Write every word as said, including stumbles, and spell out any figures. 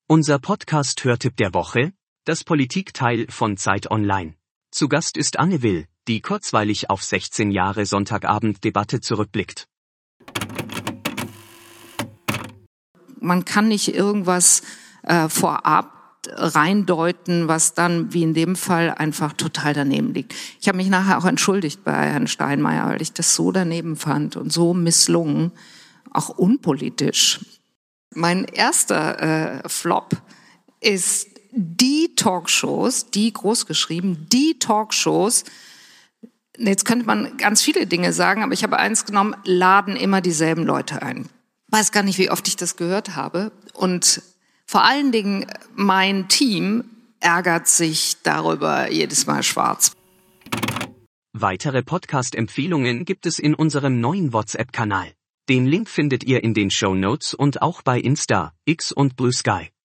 Unser Podcast-Hörtipp der Woche, das Politikteil von Zeit Online. Zu Gast ist Anne Will, die kurzweilig auf sechzehn Jahre Sonntagabend-Debatte zurückblickt. Man kann nicht irgendwas äh, vorab reindeuten, was dann, wie in dem Fall, einfach total daneben liegt. Ich habe mich nachher auch entschuldigt bei Herrn Steinmeier, weil ich das so daneben fand und so misslungen, auch unpolitisch. Mein erster äh, Flop ist die Talkshows, die großgeschrieben, die Talkshows, jetzt könnte man ganz viele Dinge sagen, aber ich habe eins genommen, laden immer dieselben Leute ein. Weiß gar nicht, wie oft ich das gehört habe. Und vor allen Dingen mein Team ärgert sich darüber jedes Mal schwarz. Weitere Podcast-Empfehlungen gibt es in unserem neuen WhatsApp-Kanal. Den Link findet ihr in den Shownotes und auch bei Insta, X und Blue Sky.